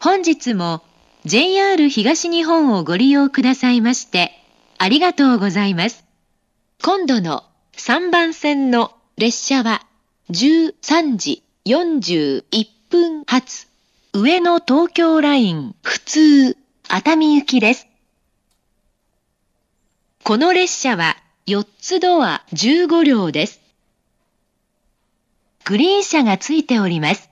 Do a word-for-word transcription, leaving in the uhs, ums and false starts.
本日も ジェイアール 東日本をご利用くださいましてありがとうございます。今度のさんばん線の列車はじゅうさんじよんじゅういっぷん発上野東京ライン普通熱海行きです。この列車はよっつドアじゅうごりょうです。グリーン車がついております。